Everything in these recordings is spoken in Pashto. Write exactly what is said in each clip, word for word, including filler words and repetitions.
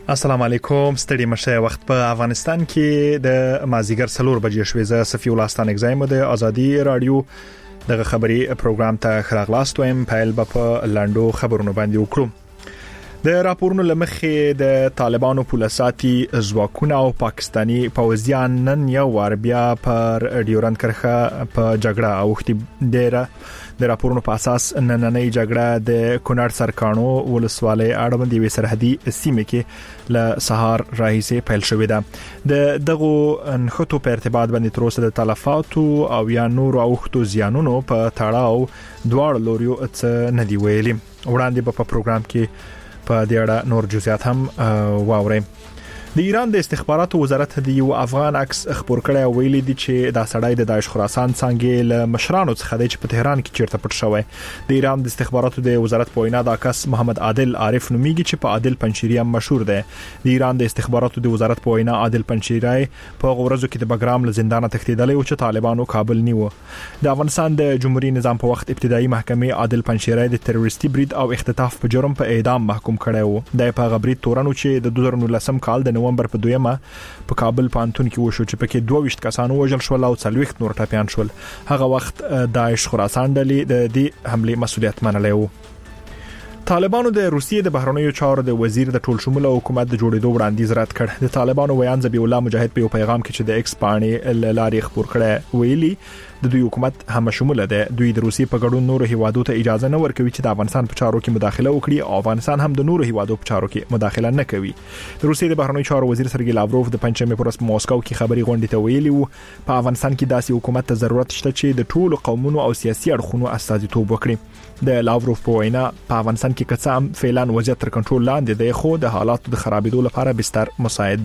السلام علیکم ستړي مشه وخت په افغانستان کې د مازیګر څلور بجې شوې ز صفی ولستان اگزایم د ازادي رادیو دغه خبري پروګرام ته خراغلاست وایم پایل په لاندو خبرونه باندې وکړو د راپورونو لمخې د طالبانو پولیساتي ځواکونه او پاکستانی پوځیان نن یو وار بیا پر ډیورند کرخه په جګړه اوختي ډیره د راپورونو په اساس نننۍ جګړه د کونړ سرکانو ولسوالۍ اړوند یوې سرحدي سیمه کې ل سهار راهیسې پیل شوې ده د دغه انخطو په ارتباط باندې تر اوسه د تلفاتو او یا نور اوختو زیانونو په تړاو دواړو لوريو څخه ندی ویلي وړاندې په پروګرام کې په دې اړه نور جزئیات هم واوري د ایران د استخباراتو وزارت د یو افغان عکس خبر کړی ویلي دی چې دا سړی د داعش خراسان څنګه له مشرانو څخه د په تهران کې چیرته پټ شوی د ایران د استخباراتو د وزارت په وینا دا کس محمد عادل عارف نومیږي چې په عادل پنشيري هم مشهور دی د ایران د استخباراتو د وزارت په وینا عادل پنشيري په غورزو کې د بګرام له زندان تښتیدلی او چې طالبانو کابل نیو د افغانستان د جمهوریت نظام په وخت ابتدایي محکمې عادل پنشيري د تروریستي برید او اختطاف په جرم په اعدام محکوم کړی و د په غبري تورنو چې د دوه زره نولسم کال د نومبر په دویمه په کابل پانتون کې وشو چې پکې دوه ویشت کسانو وژل شول او څلوېښت نور ټپيان شول هغه وخت داعش خراسان ډلې د دې حمله مسؤلیت منلی و طالبانو د روسیې د بهرنیو چارو د وزیر د ټول شموله حکومت د جوړېدو وړاندیز رد کړ د طالبانو ویان ذبیح الله مجاهد په یو پیغام کې چې د ایکس باندې لاري خبر کړه ویلي د دوی حکومت هم شموله ده دوی د روسیې په ګډون نور هیوادو ته اجازه نه ورکوي چې د افغانستان په چارو کې مداخله وکړي او افغانستان هم د نور هیوادو په چارو کې مداخله نه کوي د روسیې د بهرنیو چارو وزیر سرګی لاوروف د پنځمې پر ورځ په موسکو کې خبري غونډې ته ویلي وو په افغانستان کې داسې حکومت ته ضرورت شته چې د ټولو قومونو او سیاسي اړخونو استازیتوب وکړي د لاوروف په وینا په افغانستان کې کڅام فعلا وضعیت تر کنټرول لاندې دی خو د حالاتو د خرابېدو لپاره بستر مساعد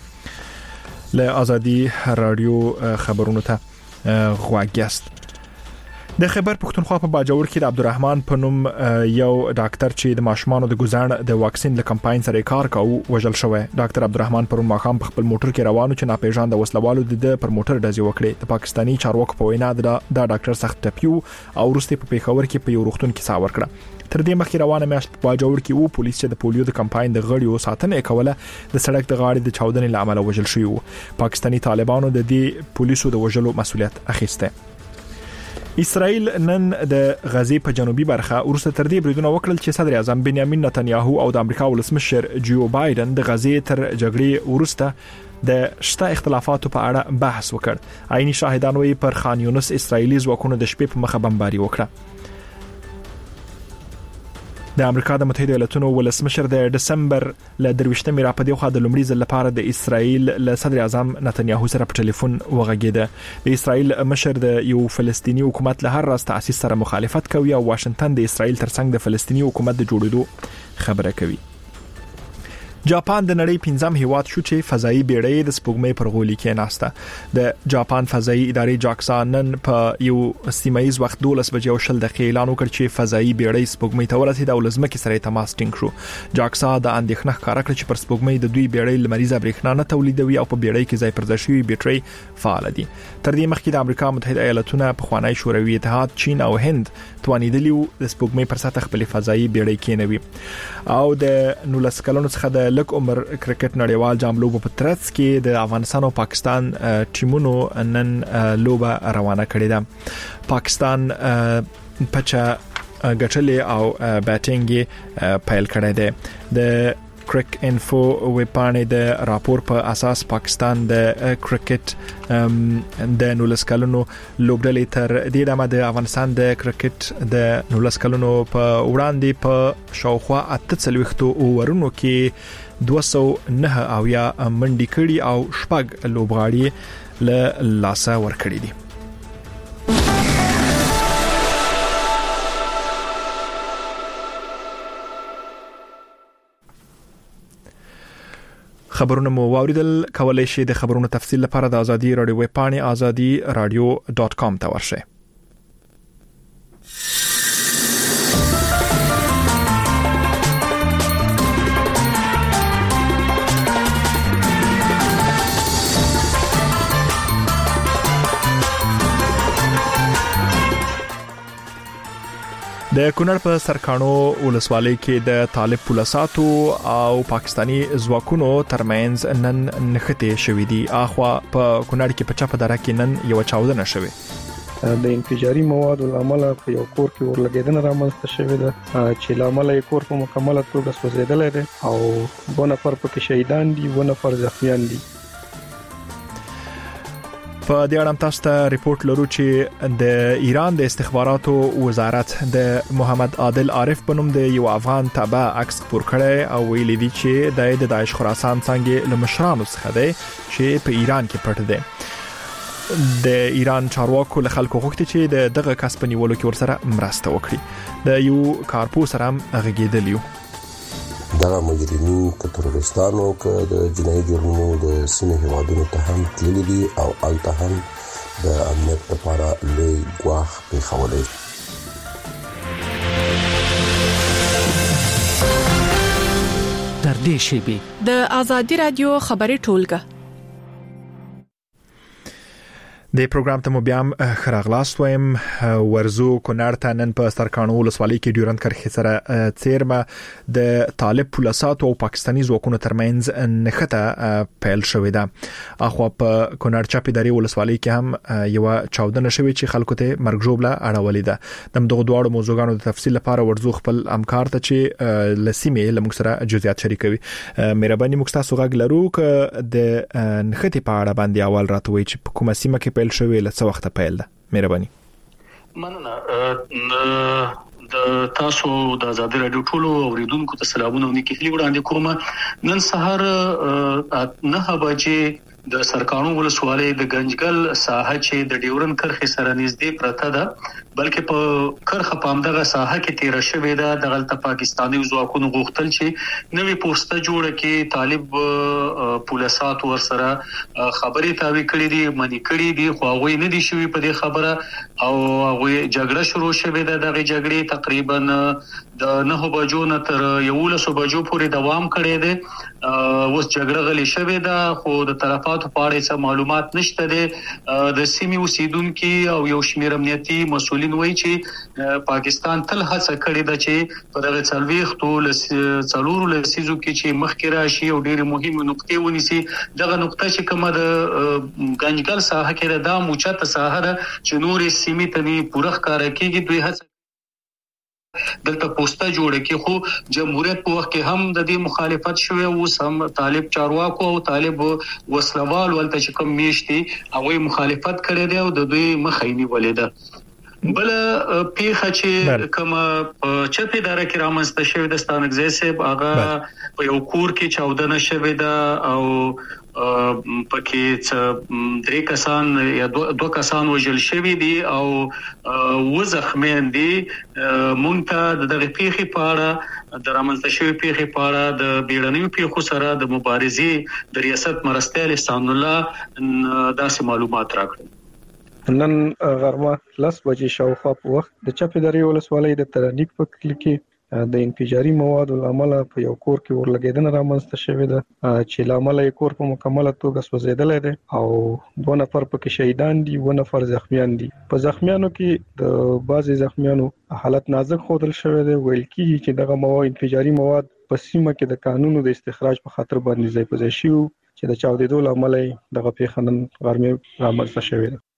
دی له ازادي رادیو خبرونو ته غواګست د خبر پښتونخوا په باجوړ کې د عبدالرحمن په نوم یو ډاکټر چې د ماشومانو د ګزارن د واکسین د کمپاین سره کار کاوه وژل شوی ډاکټر عبدالرحمن پرون ماخام په خپل موټر کې روانو چې ناپېژاند وسلوالو د پر موټر ډزې وکړې د پاکستانی چارواکو په وینا دا د ډاکټر سخت ټپیو او وروسته په پیښور کې په یو روغتون کې ساور کړه تر دې مخکې روانه میاشت په باجوړ کې وو پولیس چې د پولیو د کمپاین د غړیو ساتنه کوله د سړک د غاړې د چاودنې لامل وژل شوی وو پاکستانی طالبانو د دې پولیسو د وژلو مسؤلیت اخیسته اسرائیل نن د غزې په جنوبي برخه ورسته تر دې بریدونه وکړل چې صدر اعظم بنیامین نتنیاهو او د امریکا ولسمشر جو بایدن د غزې تر جګړې ورسته د شته اختلافاتو په اړه بحث وکړ عیني شاهدان وی پر خان یونس اسرائیلي ځواکونو د شپې په مخه بمباري وکړه د امریکا د متحده ایالاتونو ولسمشر د دسمبر ل درويشتمې را په دی خو د لومړي ځل لپاره د اسرائیل له صدر اعظم نتنیاهو سره په ټلیفون وغږیده د اسرائیل مشر د یو فلسطینی حکومت له هر راز تاسیس سره مخالفت کوي او واشنگټن د اسرائیل ترڅنګ د فلسطینی حکومت د جوړېدو خبره کوي جاپان د نړۍ پنځم هیواد شو چې فضائي بیړۍ د سپوږمۍ پر غولي کې ناسته د جاپان فضائي ادارې جاکسا نن په یو سیمایي وخت دولس بجې او شل دقیقې اعلان وکړ چې فضائي بیړۍ سپوږمۍ ته ورسېده او لزمکه سره تماس ټینګ شو جاکسا د اندېښنه ښکارا کړ چې پر سپوږمۍ د دوی بیړۍ لمریزه برېښنا نه تولیدوي او په بیړۍ کې ځای پر ځای شوی بیټرۍ فعال دي تر دې مخکې د امریکا متحده ایالاتونو په خوانی شوروي اتحاد چین او هند توانیدلی د سپوږمۍ پر سطح خپل فضائي بیړۍ کېنوي او د نولس کلونو څخه د لک عمر کرکټ نړیوال جام لوبو په ترڅ کې د افغانستان او پاکستان ټیمونو نن لوبه روانه کړې ده پاکستان پچا ګټلې او بیټینګ پیل کړی دی د کرک انفو ویپانې د راپور په اساس پاکستان د کرکټ د نولس کلونو لوبډلې تر دې دمه د افغانستان د کرکټ د نولس کلونو په وړاندې په شاوخوا اته څلوېښتو اورونو کې دوه سوه نه اویا منډي کړي او شپږ لوبغاړي له لاسه ورکړي دي خبرونه مو واوریدل کولای شئ د خبرونو تفصیل لپاره د ازادي رادیو ویب پاڼې ازادي رادیو ډاٹ کام ته ورشئ د کونړ په سرکانو ولسوالۍ کې د طالب پولیساتو او پاکستانی ځواکونو ترمنځ نن نښتې شوې دي. اخوا په کونړ کې په چپه دره کې نن یو چاودنه شوې د انفجاري موادو لامل په یو کور کې ورلګیدنه رامنځته شوې ده چې لامل یې کور په مکمله توګه سوځېدلی دی او دوه نفر پکې شهیدان دي، دوه نفر زخمیان دي. په دې اړه تاسو ته ریپورت لرو چې د ایران د استخباراتو وزارت د محمد عادل عارف په نوم د یو افغان تابع عکس خپور کړی او ویلي دی چې د داعش خراسان څنګه له مشرانو څخه دی چې په ایران کې پټ دی. د ایران چارواکو له خلکو غوښتي چې د دغه کس په نیولو کې ورسره مرسته وکړي. د یو کارپو سره هم غږیدلی دغه مجرمین که تروریستانو که د جنایي جرمونو د سیمې هیوادونو ته هم تللي دي او هلته هم د امنیت لپاره لوی ګواښ پېښولی. تر دې شیبې د آزادي رادیو خبري ټولګه د پروګرام ته مو بیا خراغلاست وایم. ورزو کونړ ته نن په سرکانو ولسوالۍ کې ډیورند کرښې سره څیرمه د طالب پولیساتو او پاکستانی ځواکونو ترمنځ نښته پیل شوې ده. اخوا په کونړ چپه درې ولسوالۍ کې هم یو چاودنه شوې چې خلکو ته مرګ ژوبله اړولې ده. د دغه دواړو موضوعاتو د تفصیل لپاره ورزو خپل همکار ته چې لسیمې لمغ سره جزئیات شریکوي. مهرباني موږ تاسو غږ لرو ک د نښته په اړه باندې اول راتوي چې په کومه سیمه کې پیل شوې له څه وخت پیل ده. مهرباني. مننه. د تاسو د آزادي رادیو ټولو اوریدونکو ته سلامونه او نیکی هیلې وړاندې کوم. نن سهار نه بجې د سرکانو ولسوالۍ د گنجګل ساحه چې د ډیورن کرښې سره نږدې پرته ده بلکې په کرخه پام دغه ساحه کې تیر شوې ده. دغه پاکستاني ځواکونو غوښتل چې نوې پوسټه جوړه کې طالب پولیسات ور سره خبرې تاوی کړې دي، منی کړې دي، خو هغه نه دي شوی په دې خبره او هغه جګړه شروع شوې ده. دغه جګړې تقریبا د نه بجو نه تر یولس بجو پورې دوام کړی دی. اوس جګړه غلې شوې ده خو د طرفاتو په اړه څه معلومات نشته دي. د سیمې اوسیدونکو او یو شمېر امنیتي مسؤلین وایي چې پاکستان تل هڅه کړې ده چې په دغه څلويختو څلورو لسیزو کې چې مخکې راشي او ډېر مهمه نقطې ونیسي. دغه نقطه چې کومه د گنجګل ساحه کې ده د موچته ساحه ده چې نورې سیمې ته نه پوره ښکارا کېږي. دوی هڅه دلته پوسټه جوړه کې خو جمهوریت په وخت کې هم د دې مخالفت شوی او سم طالب چارواکو او طالب وسلوال ولته چې کوم میشتي هغه مخالفت کړی دی او د دوی مخایني ولیده. بل پیخه چې کومه چپه دره کې رامنځته شوی د ستانګزې سیب هغه په یو کور کې چاودنه شوی ده او پکې څه درې کسان یا دوه کسان وژل شوی دي او و زخمیان دي. مونږ ته د پیخي پاړه د رامنځته شوی پیخي پاړه د بیړنیو پیخو سره د مبارزې د ریاست مرستیال احسان الله داسې معلومات راکړل. نن غرمه لس بجې شاوخوا په وخت د چپه درې ولسوالۍ د ترانیک په کلی کې د انفجاري موادو لامل په یو کور کې ورلګیدنه رامنځته شوې ده چې لامل یې کور په مکمله توګه سوځېدلی دی او دوه نفر پکې شهیدان دي، دوه نفر زخمیان دي. په زخمیانو کې د بعضي زخمیانو حالت نازک ښودل شوی دی. ویل کېږي چې دغه مواد انفجاري مواد په سیمه کې د قانونو د استخراج په خاطر باندې ځای په ځای شوي چې د چاودېدو لامل یې دغه پیښه نن غرمې رامنځته شوې ده.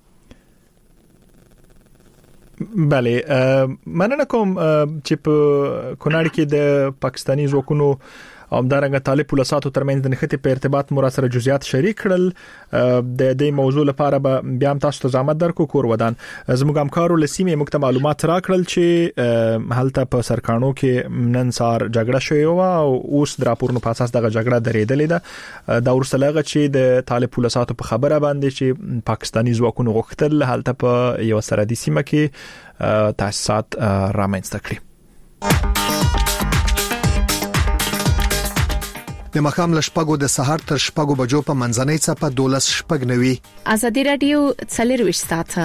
بله، مننه کوم چې په کونړ کې د پاکستانی ځواکونو همدارنګه طالب پولیساتو ترمنځ د نښتې په ارتباط مو را سره جزئیات شریک کړل. د دې موضوع لپاره به بیا هم تاسو ته زحمت درکو. کور ودان زموږ همکارو لسیمې موږ ته معلومات راکړل چې هلته په سرکانو کې نن سهار جګړه شوې وه او اوس د راپورونو په اساس دغه جګړه درېدلې ده. دا وروسته له هغه چې د طالب پولیساتو په خبره باندې چې پاکستانی ځواکونو غوښتل هلته په یو سرحدي سیمه کې تاسیسات رامنځته کړي. د مخام لشپګو د سحر تر شپګو بجو په منځنۍ څپه دولس شپګ نوي. آزادي رادیو څلرويشت ساعته.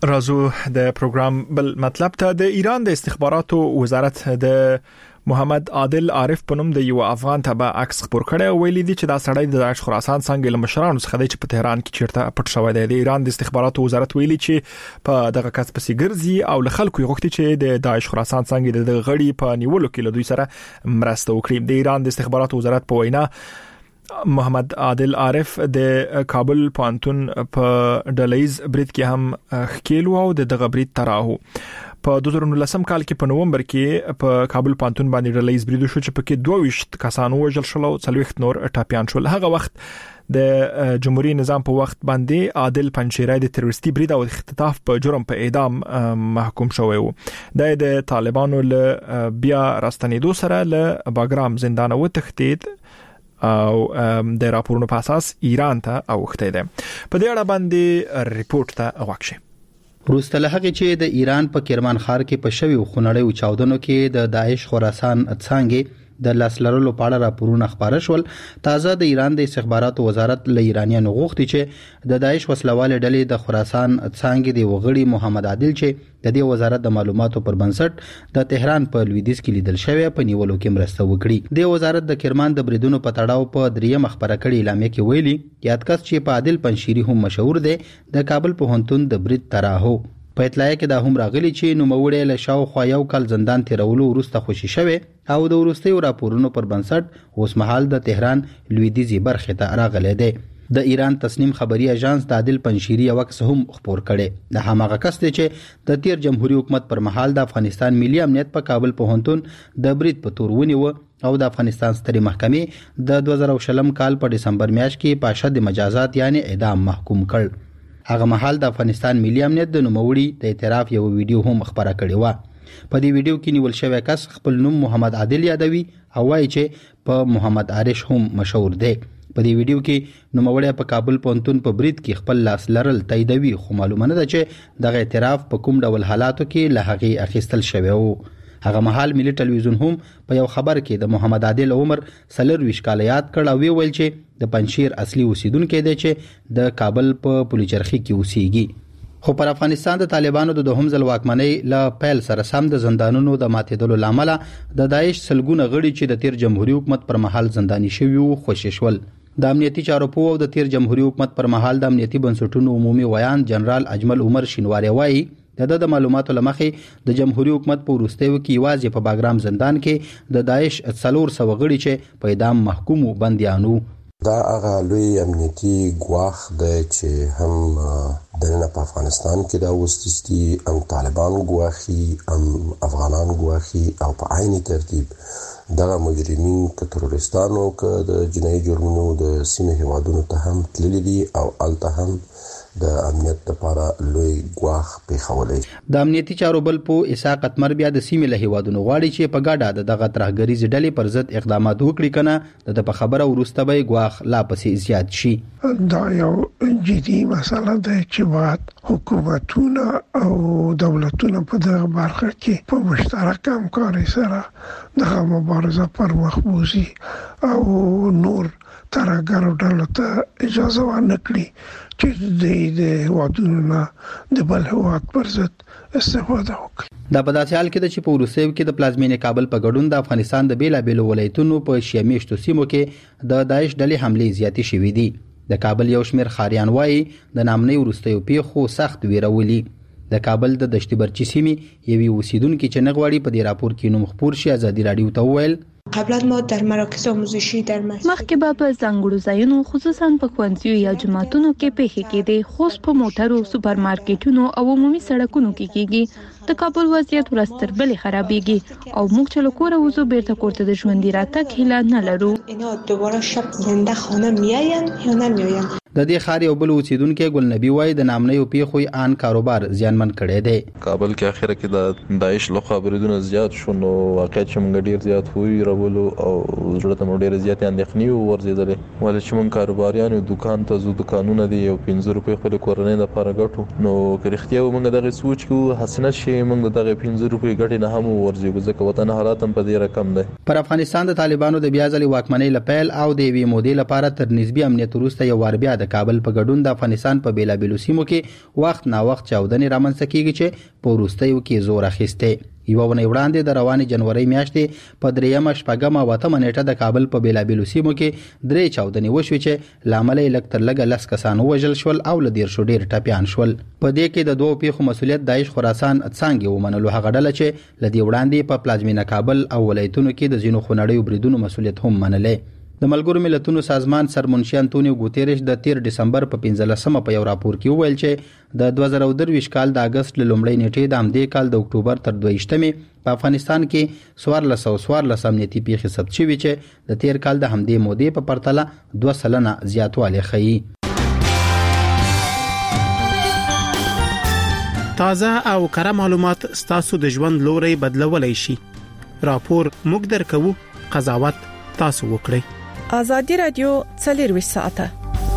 راځو د پروګرام بل مطلب ته. د ایران د استخباراتو وزارت د محمد عادل عارف په نوم د یو افغان تبع عکس خبر کړي، ویلي دي چې دا سړی د داعش خراسان څنګه له مشرانو څخه دی چې په تهران کې چیرته پټ شوی دی. د ایران د استخباراتو وزارت ویلي چې په دغه کس پسې ګرځي او له خلکو غوښتي چې د داعش خراسان څنګه د غړي په نیولو کې له دوی سره مرسته وکړي. د ایران د استخباراتو وزارت په وینا محمد عادل عارف د کابل پانتون په ډلېز برید کې هم خکېلو او د دغه برید تراهو. په دوه زره نولسم کال کې په نومبر کې په کابل پانتون باندې ډلېز برید شو چې پکې دوه ویشت کسان وژل شول او څلوېښت نور ټاپیان شول. هغه وخت د جمهوریت نظام په وخت باندې عادل پنجشیری د تروریستي برید او اختطاف په جرم په اعدام محکوم شوی و. د طالبانو له بیا راستنېدو سره له باګرام زندان وتښتید او د راپورونو په اساس ایران ته اوښته ده. په دې اړه باندې ریپورت ته واکشه. وروسته له هغې چې د ایران په کرمان ښار کې په شوي خونړیو چاودنو کې د داعش خراسان څانګې د لاس لرلو په اړه راپورونه خبره شول. تازه د ایران د استخباراتو وزارت له ایرانیانو غوښتي چې د داعش وسلواله ډلې د خراسان څانګې د وغړي محمد عادل چې د دې وزارت د معلوماتو پر بنسټ د تهران په لویدیځ کې لیدل شوی په نیولو کې مرسته وکړي. د وزارت د کرمان د بریدونو په تړاو په دریم خبره کړي اعلامیه کې ویلي یادکس چې په عادل پنجشیری هم مشهور دی د کابل پوهنتون د برید تراهو. په اطلاع کې دا هم راغلي چې نوموړی له شاوخوا یو کال زندان تیرولو وروسته خوشي شوی او د وروستیو راپورونو پر بنسټ اوس مهال د تهران لویدیځي برخې ته راغلی دی. د ایران تسنیم خبري اژانس د عادل پنجشیری یو عکس هم خبر کړي. د هماغه کس دی چې د تیر جمهوریت حکومت پر مهال د افغانستان ملي امنیت په کابل پوهنتون د برید په تور ونیو او د افغانستان سترې محکمې د دوه زره شلم کال په دسمبر میاشت کې په شد مجازات یعنی اعدام محکوم کړ. هغه مهال د افغانستان ملي امنیت د نوموړي د اعتراف یو ویډیو هم خبره کړې و. په دې ویډیو کې نیول شوی کس خپل نوم محمد عادل یادوي او وایي چې په محمد عارش هم مشهور دی. په دې ویډیو کې نوموړی په کابل پوهنتون په برید کې خپل لاس لرل تاییدوي، خو معلومه نه ده چې دغه اعتراف په کوم ډول حالاتو کې له هغې اخیستل شوی و. هغه مهال ملي ټلویزیون هم په یو خبر کې د محمد عادل عمر څلورویشت کاله یاد کړ او ویل چې د پنجشیر اصلي اوسیدونکی دی چې د کابل په پلچرخي کې اوسېږي. خو پر افغانستان د طالبانو د دوهم ځل واکمنۍ له پیل سره سم د زندانونو د ماتېدلو لامل د داعش سلګونه غړي چې د تیر جمهوریت حکومت پر مهال زنداني شوي وو خوشي شول. د امنیتي چارو په او د تیر جمهوریت حکومت پر مهال د امنیتي بنسټونو عمومي ویان جنرال اجمل عمر شینواری وایي د د معلوماتو لمخې د جمهوریت حکومت په وروستیو کې یوازې په باګرام زندان کې د داعش څلور سوه غړي چې په اعدام محکوم بندیانو. دا هغه لوی امنیتي ګواښ دی چې هم دننه په افغانستان کې دا وستستي هم طالبان ګواښي هم افغانان ګواښي او په عیني ترتیب دغه مجرمین که تروریستانو که د جنایي جرمونو د سیمې هیوادونو ته هم تللي دي او هلته هم د امنیت لپاره لوی ګواښ پیښولی. د امنیتي چارو بل په اسحاق اتمر بیا د سیمې له هیوادونو غواړي چې په ګډه د دغه ترهګریزې ډلې پر ضد اقدامات وکړي، کنه د په خبره وروسته به ګواښ لا پسې زیات شي. دا یو جدي مسله ده چې باید حکومتونه او دولتونه په دغه برخه کې په مشترک همکارۍ سره دغه مبارزه پر مخ بوځي او نور ترهګرو ډلو ته اجازه ورنه کړي چې د هیوادونو نه د بل هیواد پر ضد استفاده وکړي. دا په داسې حال کې ده چې په وروستیو کې د پلازمینې کابل په ګډون د افغانستان د بیلابیلو ولایتونو په شیعه میشتو سیمو کې د داعش ډلې حملې زیاتې شوې دي. د کابل یو شمېر ښاریان وایي د ناامنۍ وروستیو پیښو سخت ویرولي. د کابل د دشتي برچي سیمې یوې اوسیدونکي چې نه غواړي په دې راپور کې نوم خپور شي ازادي راډیو ته وویل قبلا ما در مراکز آموزشی در مسجد مخکې به په ځانګړو ځایونو خصوصا په ښوونځیو یا جوماتونو کې پیښې کېدې، خو په موټرو، سوپر مارکیټونو او عمومي سړکونو کې کېږي. د کابل وضعیت ورځ تر بلې خرابېږي او موږ چې له کوره وځو بیرته کور ته د ژوندي راتګ هیله نه لرو. اینا دوباره شب زنده خانه میاین یا نمیاین. د دې ښار یو بل اوسیدونکی ګل نبی وایي د ناامنیو پیښو ان کاروبار زیانمن کړی دی. کابل کې اخره کې د داعش لخوا بریدونه زیات شو نو واقعیت چې موږ ډیر زیات ویرولو او زړه ته مو ډیر زیات اندېښنې ورزیدلې ولې چې موږ کاروباریان دکان ته زو دکانونه دي یو پنځه روپۍ خپل کورنۍ لپاره ګټو نو که رښتیا موږ دغه سوچ کوو حسنه شي موږ دغه پنځه روپۍ ګټې نه هم ورزيږو ځکه وطن حالات هم په دې رقم دي. پر افغانستان د طالبانو د بیا ځلې واکمنۍ لپاره او د وی مودې لپاره تر نسبی امنیت وروسته یو ور بیا د کابل په ګډون د افغانستان په بیلابیلو سیمو کې وخت نا وخت چاودنې رامنځته کیږي چې په وروستیو کې زور اخیسته. یو ونه وړاندې د روانې جنوري میاشتې په دریمه شپږمه او اتمه نیټه د کابل په بیلابیلو سیمو کې درې چاودنې وشوې چې لامل یې لږ تر لږه لس کسان ووژل شول او له دېرشو ډېر ټپیان شول. په دې کې د دوو پیښو مسؤلیت داعش خراسان څانګې ومنلو، هغه ډله چې له دې وړاندې په پلازمینه کابل او ولایتونو کې د ځینو خونړیو بریدونو مسؤلیت هم منلې. د ملګرو ملتونو سازمان سرمنشي انټونیو ګوتيريش د تیر دسمبر په پنځلسمه په یو راپور کې وویل چې د دوه زره درویشت کال د اگست له لومړۍ نیټې د همدې کال د اکتوبر تر دویشتمې په افغانستان کې څوارلس او څوارلس امنیتي پیښې ثبت شوي چې د تیر کال د همدې مودې په پرتله دوه سلنه زیاتوالی ښیي. تازه او کره معلومات ستاسو د ژوند لوري بدلولای شي. راپور موږ درکوو، قضاوت تاسو وکړئ. آزادی رادیو څلرویشت ساعته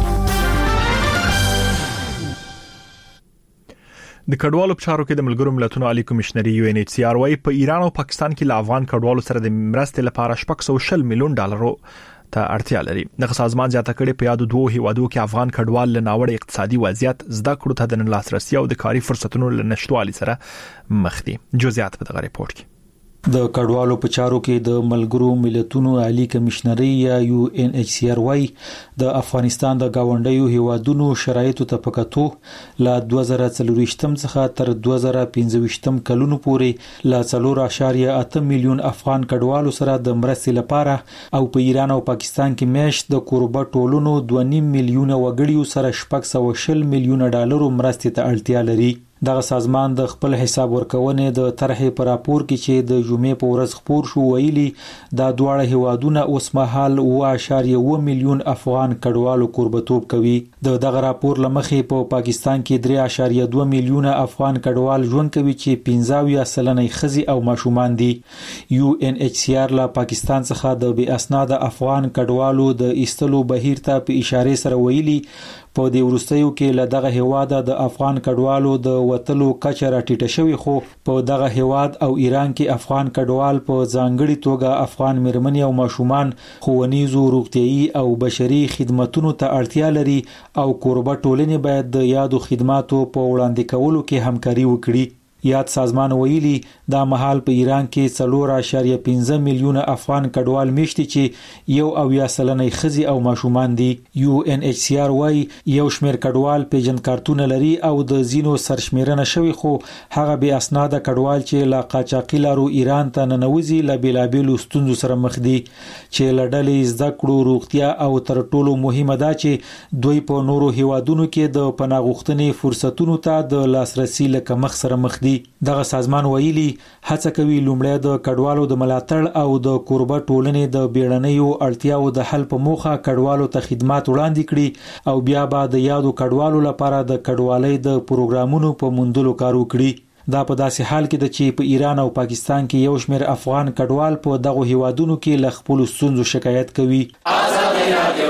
د کډوالو په چارو کې د ملګرو ملتونو عالی کمشنري یو ان ایچ سی آر وايي په ایران او پاکستان کې له افغان کډوالو سره د مرستې لپاره شپږ سوه شل میلیون ډالرو ته اړتیا لري. دغه سازمان زیاته کړي په یادو دوه هیوادو کې افغان کډوال له ناوړه اقتصادي وضعیت، زده کړو ته د لاسرسي او د کاري فرصتونو له نشټوالي سره مخ دي. جزئیات په دغه ریپورت کې. د کډوالو په چارو کې د ملګرو ملتونو عالی کمشنري یا یو ان ایچ سی آر وايي د افغانستان د گاونډیو هیوادونو شرایطو ته پکاتو له دوه زره څلورویشتم څخه تر دوه زره پنځویشتم کلونو پورې له څلور اعشاریه اته میلیون افغان کډوالو سره د مرستې لپاره او په ایران او پاکستان کې میاشت د کوربه ټولونو دوه نیم میلیون وګړیو سره شپږ سوه شل میلیون ډالرو مرستې ته اړتیا لري. دغه سازمان د خپل حساب ورکونې د طرحې پر راپور کې چې د جمعې په ورځ خپور شو ویلي دا دواړه هیوادونه اوس مهال اوه اعشاریه اوه میلیون افغان کډوالو کوربتوب کوي. د دغه راپور لمخې په پاکستان کې درې اعشاریه دوه میلیون افغان کډوال ژوند کوي چې پنځه اویا سلنه ښځې او ماشومان دي. یو ان ایچ سی آر له پاکستان څخه د بې اسناده افغان کډوالو د ایستلو بهیر ته په اشاره سره ویلي په دې ورستیو کې له دغه هیواد د افغان کډوالو د وتلو کچه راټیټه شوې، خو په دغه هیواد او ایران کې افغان کډوال په ځانګړي توګه افغان مېرمنې او ماشومان ښوونیزو، روغتیايي او بشري خدماتو ته اړتیا لري او کوربه ټولنې باید د یادو خدماتو په وړاندې کولو کې همکاري وکړي. یاد سازمان ویلي دا مهال په ایران کې څلور اعشاریه پنځه میلیونه افغان کډوال میشتي چې یو اویا سلنه ښځې او ماشومان دي. یو ان ایچ سی آر وايي یو شمېر کډوال پیژند کارتونه لري او د زینو سرشمیرنه شوی، خو هغه بې اسناده کډوال چې لا قاچاقي لارو ایران ته ننوځي له بیلابیلو ستونزو سره مخ دي چې له ډلې زده کړو، روغتیا او تر ټولو مهمه ده چې دوی په نورو هیوادونو کې د پناه غوښتنې فرصتونو ته د لاسرسي له کمښت سره مخ دي. دغه سازمان ویلي هڅه کوي لومړی د کډوالو د ملاتړ او د کوربه ټولنې د بیړنیو اړتیاو د حل په موخه کډوالو ته خدمات وړاندې کړي او بیا به د یادو کډوالو لپاره د کډوالۍ د پروګرامونو په موندلو کار وکړي. دا په داسې حال کې ده چې په ایران او پاکستان کې یو شمېر افغان کډوال په دغه هیوادونو کې له خپلو ستونزو شکایت کوي. آزادي رادیو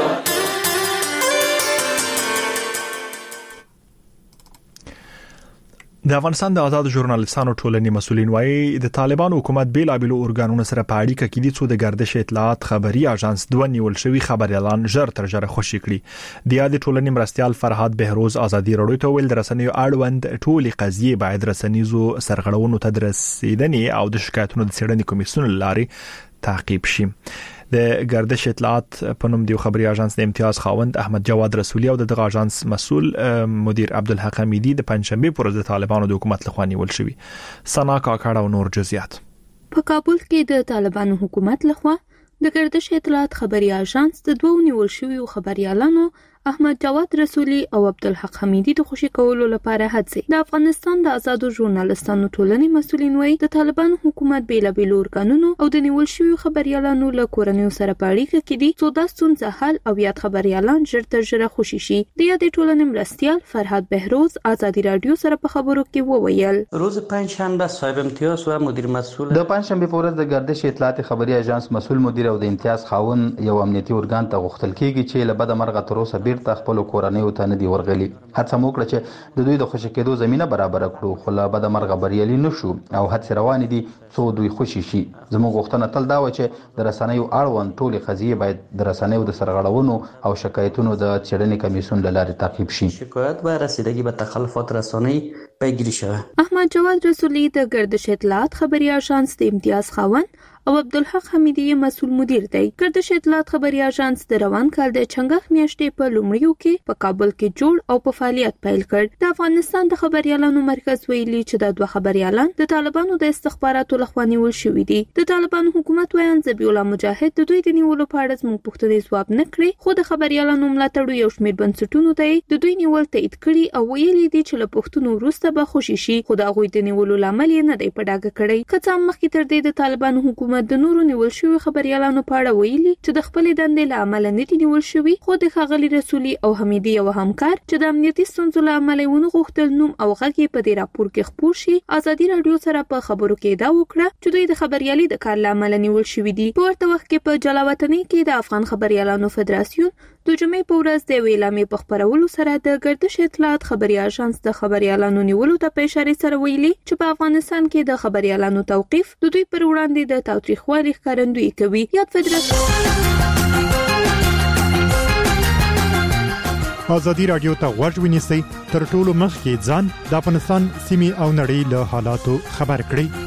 د افغانستان د آزاد ژورنالیستانو ټولنې مسؤلین وایي د طالبانو حکومت بیلابیلو ارګانونو سره په اړیکه کې دي چې د گردش اطلاعات خبري اژانس دوه نیول شوی خبريالان ژر تر ژره خوشي کړي. د یاد ټولنې مرستيال فرهاد بهروز آزادي رادیو ته ویل د رسنیو اړوند ټولې قضیې باید رسنیزو سرغړونو ته درسیدنې او د شکایتونو د څېړنې کمیسیون لارې تعقیب شي. د گردش اطلاعات په نوم د خبري اژانس د امتیاز خاوند احمد جواد رسولي او د اژانس مسؤل مدیر عبدالحق حمیدی د پنځشنبه پر ورځ د طالبانو د حکومت لخوا نیول شوی. سنا کاکړه او نور جزئیات. په کابل کې د طالبانو حکومت لخوا د گردش اطلاعات خبري اژانس د دوه نیول شوی خبريالانو احمد جواد رسولي او عبدالحق حمیدی د خوشي کولو لپاره هڅه د افغانستان د آزادو ژورنالیستانو ټولنې مسؤلین وایي د طالبانو حکومت بیلابیل ارګانونو او د نیول شوی خبريالانو له کورنیو سره په اړیکه کې دي څو د ستونزې حل او یاد خبريالان ژر تر ژره خوشي شي. د یاد ټولنې مرستيال فرهاد بهروز آزادي رادیو سره په خبرو کې وویل روز پنجشنبه صاحب امتیاز و مدیر مسئول د پنجشنبه په ورځ د گردش اطلاعات خبري اژانس مسؤل مدیر او د امتیاز خاوند یو امنیتي ارګان ته غوښتل کیږي چې له بده مرغه تر اوسه بیرته خپل کورنۍ ته نه دی ورغلي. هڅه مو کړه چې د دوی د خوشی کېدو زمينه برابر کړو، خو لا بد مرغه بریالي نشو او هڅه روان دي څو دوی خوشي شي. زموږ غوښتنه تل دا و چې د رسنیو اړوند ټولې قضیې باید د رسنیو د سرغړونو او شکایتونو د څېړنې کمیسیون له لارې تعقیب شي. شکایت و رسیدگی به تخلفات رسانه‌ای پیگیری شود. احمد جواد رسولی د گردش اطلاعات خبری آژانس د امتیاز خاوند او عبدالحق حمیدی مسؤل مدیر دی. گردش اطلاعات خبری آژانس د روان کال د چنګښ میاشتې په لومړیو کې په کابل کې جوړ او په فعالیت پیل کړ. د افغانستان د خبريالانو مرکز ویلي چې د دوه خبريالان د طالبانو د استخباراتو لخوا نیول شوې دي. د طالبانو حکومت وایي ذبیح الله مجاهد د دوی د نیولو په اړه زموږ پوښتنې ځواب نه کړي، خو د خبريالانو ملاتړ یو شمېر بنسټونو ته د دوی نیول تایید کړي او ویلي دي چې له پښتون وروسته به خوشي شي، خو د هغوی د نیولو لامل یې نه دی په ډاګه کړی. که څه هم مخکې تر دې د طالبانو حکومت د نورو نیول شوی خبريالانو په اړه ویلي چې د خپل دندې له امله نه دي نیول شوی، خو د ښاغلي رسولي او حمیدي یو همکار چې د امنیتي ستونزو له امله ونه غوښتل نوم او غږ په دې راپور کې خپور شي، ازادي رادیو سره په خبرو کې دا وکړه چې دوی د خبريالي د کار له امله نیول شوی دي. په ورته وخت کې په جلاوطنۍ کې د افغان خبريالانو فدراسیون د جمعې په ورځ د ویلامې په خبرولو سره د گردش اطلاعات خبري آژانس د خبريالانو نیولو ته په اشاره سره ویلي چې په افغانستان کې د خبريالانو توقيف د دوی پر وړاندې د تاوتریخوالي ښکارندویي کوي. یاد فدراسیون ازادي رادیو ته غوږ ونیسئ، تر ټولو مخکې ځان د افغانستان سیمې او نړۍ له حالاتو خبر کړئ.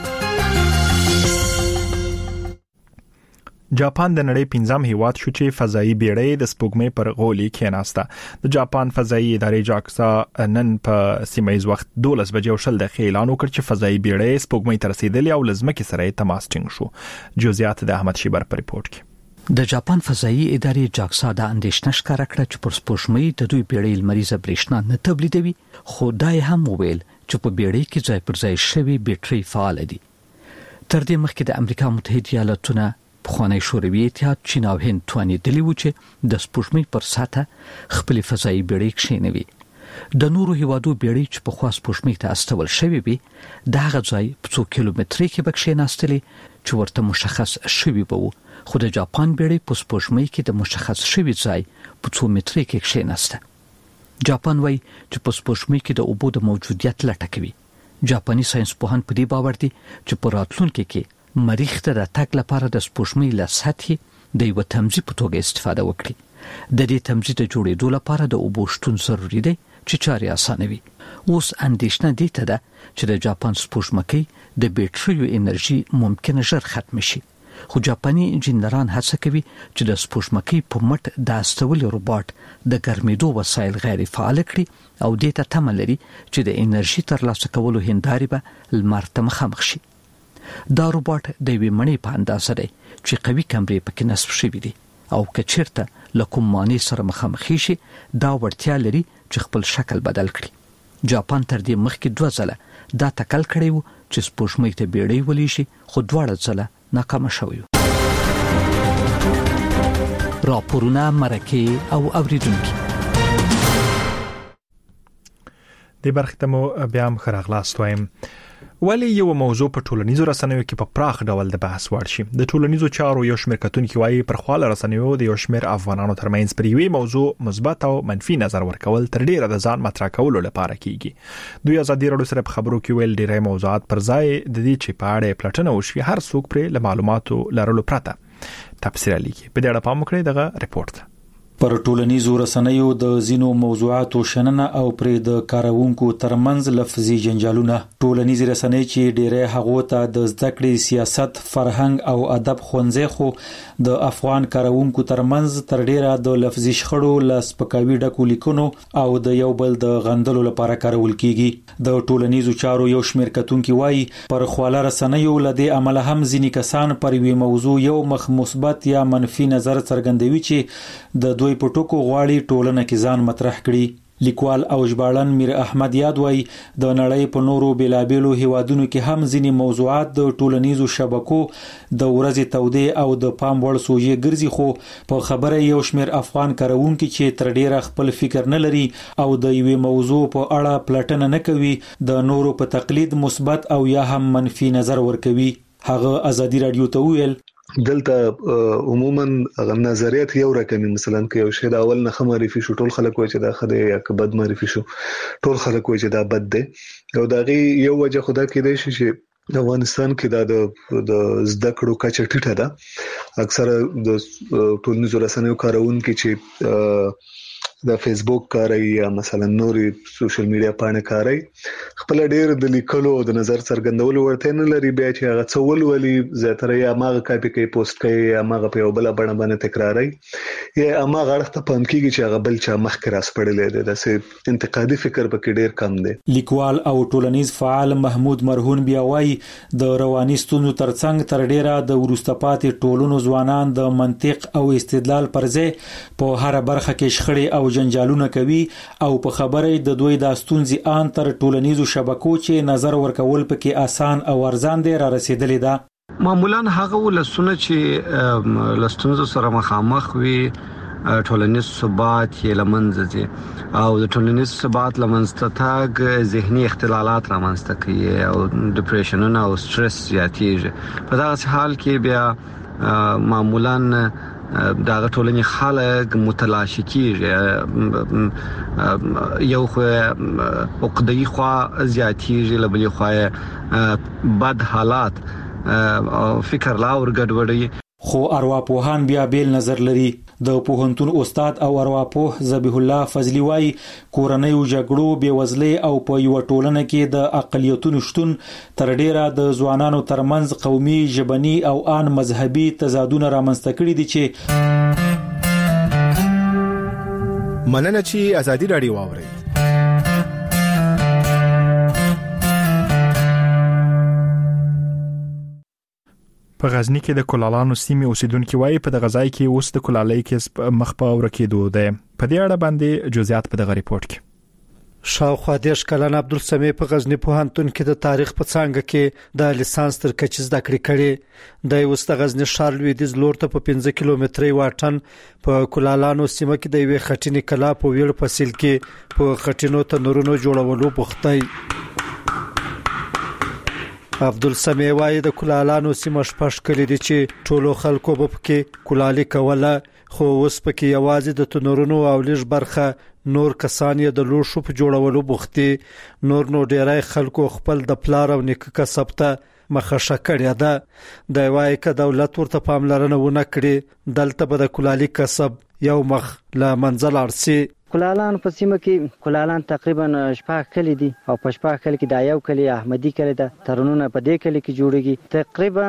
جاپان د نړۍ پنځم هیواد شو چې فضایي بیړۍ د سپوږمۍ پر غولي کېناسته. د جاپان فضایي ادارې جاکسا نن په سیمایي وخت دولس بجې او شل دقیقې اعلان وکړ چې فضایي بیړۍ سپوږمۍ ته رسیدلې او لزمکې سره تماس ټینګ شو. جزئیات د احمد شیبر په ریپورت کې. د جاپان فضایي ادارې جاکسا د اندېښنه ښکاره کړه چې پر سپوږمۍ د دوی بیړۍ لمریزه برېښنا نه تولیدوي، خو دا هم وویل چې په بیړۍ کې ځای پر ځای شوی بیټرۍ فعال دي. تر دې مخکې د امریکا متحده ایالاتونو پخوانی شوروي اتحاد، چین او هند توانیدلی و چې د سپوږمۍ پر سطح خپل فضایي بیړۍ کښینوي. د نورو هیوادو بیړۍ چې په خاص سپوږمۍ ته استول شوی وي د هغه ځای په څو کیلومتري کې به کښیناستلې چې ورته مشخص شوی به، خو د جاپان بیړۍ په سپوږمۍ کې د مشخص شوی ځای په څو متري کې کښیناسته. جاپان وایي چې په سپوږمۍ کې د اوبو د موجودیت لټه کوي. جاپاني ساينس پوهان په دې باور دي چې په راتلونکي کې مریخ ته د تګ لپاره د سپوږمۍ له سطحې د یو تمځي په توګه استفاده وکړي. د دې تمځي د جوړېدو لپاره د اوبو شتون ضروري دی چې چارې اسانوي. اوس اندېښنه دي ته ده چې د جاپان سپوږمکۍ د بیټریو انرژي ممکن ژر ختم شي، خو جاپاني انجینران هڅه کوي چې د سپوږمکۍ په مټ د استولي روباټ د ګرمېدو وسایل غیر فعال کړي او دې ته تمه لري چې د انرژي ترلاسه کولو هندارې به لمر ته مخامخ شي. دا روباټ د یوې مڼې په اندازه دی چې قوي کمرې پکې نصب شوي دي او که چیرته له کوم مانع سره مخامخ شي دا وړتیا لري چې خپل شکل بدل کړي. جاپان تر دې مخکې دوه ځله دا تکل کړی و چې سپوږمۍ ته بیړۍ ولېږي، خو دواړه ځله ناکامه شوی. راپورونه، مرکې او اوریدونکي د برخه ته مو بیا هم خراغلاست وایم. ولی یو موضوع په ټولنیزو رسنیو کې په پراخ ډول د بحث وړ شي. د ټولنیزو چارو یو شمېر کتونکي وایي پر خواله رسنیو د یو شمېر افغانانو ترمنځ پر یوې موضوع مثبت او منفي نظر ورکول تر ډیره د ځان مطرح کولو لپاره کیږي. دوی ازادي رادیو سره په خبرو کې ویل ډیری موضوعات پر ځای د دې چې په اړه پلټنه وشي هر څوک پر له معلوماتو لرلو پرته تفسیر لیکي. په دې اړه پام وکړئ دغه ریپورت. پر ټولنیزو رسنیو د زینو موضوعاتو شننه او پر د کارونکو ترمنځ لفظي جنجالونه. ټولنیز رسنۍ چې ډېری هغه ته د زده کړې، سیاست، فرهنګ او ادب خوندې خو د افغان کارونکو ترمنځ تر ډیره د لفظي شخړو لاس پکاوي ډکو لیکونو او د یو بل د غندلو لپاره کارول کیږي. د ټولنیزو چارو یو شمېر کتونکي وایي پر خواله رسنیو لدې عمل هم ځینې کسان پر وی موضوع یو مخ مثبت یا منفي نظر څرګندوي چې د دوی په ټکو غواړي ټولنه کې ځان مطرح کړي. لیکوال او ژباړن میر احمد یادوي د نړۍ په نورو بیلابیلو هیوادونو کې هم ځینې موضوعات د ټولنیزو شبکو د ورځې تودې او د پام وړ سوژې ګرځي، خو په خبره یو شمېر افغان کارونکي چې تر ډیره خپل فکر نه لري او د یوې موضوع په اړه پلټنه نه کوي د نورو په تقلید مثبت او یا هم منفي نظر ورکوي. هغه ازادي رادیو ته ویل دلته عموما نظریات یو رقمي، مثلا که یو شی د اول نه معرفي شو ټول خلک وایي چې دا خدای یا که بد معرفي شو ټول خلک وایي چې دا بد دی. او دا غي یو وجه خدا کې دی چې د افغانستان کې دا د د زده کړو کچه ټیټه ده. اکثره د ټولنیزو رسنیو کارونکو چې د فیسبوک کاروي یا مثلا نورې سوشل میډیا باندې کاروي خپل ډېر د لیکلو او د نظر څرګندولو ورته نه لري، بیا چې هغه څول ولي زیاتره یا ماغه کاپی کوي پوسټ کوي یا ماغه په یو بل باندې باندې تکراري یا ماغه اړخته پام کیږي چې هغه بل چا مخکې راس پړلې ده. د انتقادي فکر پکې ډېر کم دی. لیکوال او ټولنیز فعال محمود مرهون بیا وایي د رواني ستونزو ترڅنګ تر ډیره د ورسته پاتې ټولنو ځوانان د منطق او استدلال پر ځای په هر برخه کې شخړې او جنجالونه کوي او په خبره د دوی د ستونزې ان تر ټولنیزو شبکو چې نظر ورکول پکې آسان او ارزان دی را رسیدلې ده. معمولا هغه ولسونه چې لستونزو سره مخامخ وي ټولنیز ثبات یې لمنځه دي او د ټولنیز ثبات لمنځه تاګ ذهني اختلالات رامنځته کوي او ډیپریشن او سټرس زیاتېږي. په دغه حال کې بیا معمولا داغه ټولنې خلک متلاشي کیږي، یو خو عقدی خوا زیاتېږي، لبلې خوا بد حالات او فکر لا ورګډوډي. خو ارواپوهان بیا بیل نظر لري. د پوهنتون استاد او ارواپوه ذبیح الله فضلی وایي کورنۍ جګړو بېوزلۍ او په یو ټولنه کې د اقلیتونو شتون تر ډیره د ځوانانو ترمنځ قومي، ژبني او ان مذهبي تضادونه رامنځته کړي دي. چې مننه چې ازادي راډیو واوري. په غزنی کې د کلالانو سیمې اوسیدونکو وایي په دغه ځای کې اوس د کلالۍ کې مخ په ورکېدو ده. په دې اړه باندې جزئیات په دغه ریپورت کې. شاوخوا دیش کلن عبدالسمیع په غزنی پوهنتون کې د تاریخ په څانګه کې د لیسانس تر کچې زده کړې کړې. د اوس د غزنی ښار لویدیځ لور ته په پنځه کیلومتري واټن په کلالانو سیمه کې د یوې خټینې کلا په ویړ فصیل کې په خټینو تنورونو جوړولو بوختی. عبدالسمیع وایي د کلالانو سیمه شپږ کلی دي چې ټولو خلکو په کې کلالي کوله، خو اوس پکې یوازې د تنورونو او لږ برخه نور کسان یې د لوښو په جوړولو بوختي. نور نو ډیری خلکو خپل د پلار او نیکه کسب ته مخه کړې ده. د وایي ک دولت ورته پاملرنه ونه کړي دلته به د کلالي کسب یو مخ لا منزل ارسي. کلالان په سیمه کې کلالان تقریبا شپږ کلی دي او په شپږ کلی کې دا یو کلی احمدي کلی ده. ترنونه په دې کلی کې جوړیږي. تقریبا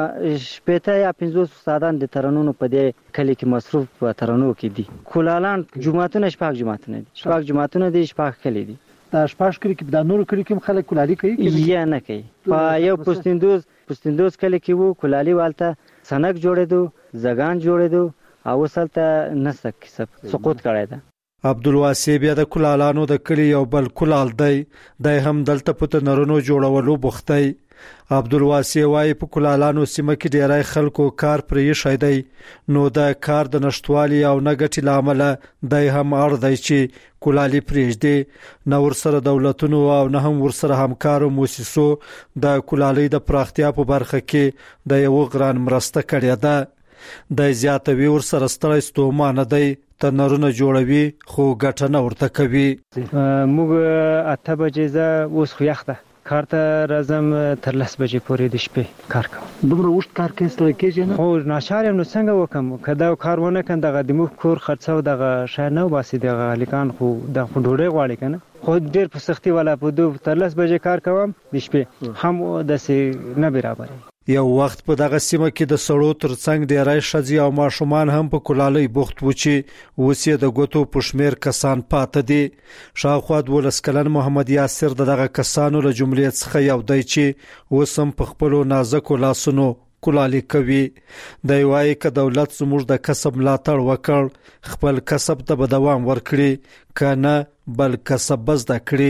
شپږ یا پنځوس استادان د ترنونو په دې کلی کې مصروف په ترنو کې دي. کلالان جمعهتون شپږ جمعهتون دي. شپږ جمعهتون دي، شپږ کلی دي. دا شپږ کلی کې د نور کلی کې خلک کلالي کوي یا نه کوي. په یو پستندوز پستندوز کلی کې وو کلالي والته سنک جوړېدو، زګان جوړېدو او وسلته نسک کسب سقوط کړی ده. عبدالواسع بیا د کلالانو د کلی یو بل کلال دی، د هم دلته په تنورونو جوړولو بوختی. عبدالواسع وایي په کلالانو سیمه کې ډیری خلکو کار پرې شوی دی، نو د کار د نشټوالي او نګټي لامل دی هم اړ دی چې کلالي پرېږدي. نو ورسره دولتونو او نه هم ورسره همکارو موسسو د کلالۍ د پراختیا په برخه کې د یو غران مرسته کړې ده. د زیاتوي ورسره ستړی ستومانه دی، تنورونه جوړوي خو ګټه نه ورته کوي. موږ اته بجې زه اوس خو یخ ده کار ته راځم تر لس بجې پورې د شپې کار کوم. دومره وخت کار کوي ستړی کېږي نه؟ خو ناچار یم، نو څنګه وکم که دا کار ونه کړم دغه د موږ کور خرڅو دغه شی نه وباسي. دغه هلکان خو د خو ډوډۍ غواړي که نه، خو ډېر په سختي والا په دو تر لس بجې کار کوم د شپې هم داسې نه برابري. یو وخت په دغه سیمه کې د سړو ترڅنګ ډیری ښځې او ماشومان هم په کلالۍ بوخت وو چې اوس یې د ګوتو په شمېر کسان پاته دي. شاوخوا دولس کلن محمد یاسر دغه کسانو له جملې څخه یو دی چې اوس هم په خپلو نازکو لاسونو کلالي کوي. دی وایي که دولت زموږ د کسب ملاتړ وکړ خپل کسب ته به دوام ورکړي، که نه بل کسب به زده کړي.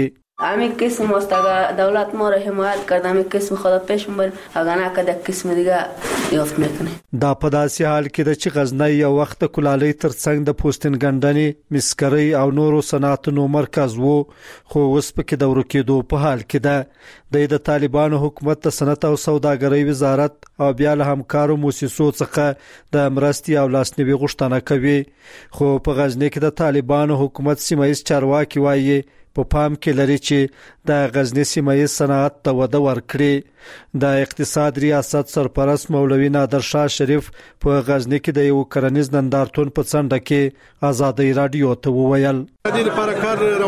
همین قسم است اگر دولت ما را حمایت کرد همین قسم خدا پیش میبریم اگر نه کده قسم دیگه یافت میکنه. دا په داسې حال کې د چې غزنی یو وخت کولالۍ ترڅنګ د پوستین ګندنې مسکرۍ او نورو صنعتونو مرکز وو خو اوس په کې د ورکېدو په حال کې ده د طالبانو حکومت د صنعت او سوداګرۍ وزارت او بیا له همکارو مؤسسو څخه د مرستې او لاسنیوي غوښتنه کوي خو په غزنی کې د طالبانو حکومت سیمایي چارواکي وایي په پام کې لري چې د غزنی سیمایي صنعت ته وده ورکړي. د اقتصاد ریاست سرپرست مولوی نادر شاه شریف په غزنی کې د یو کرنیز نندارتون په څنډه کې آزادۍ رادیو ته وویل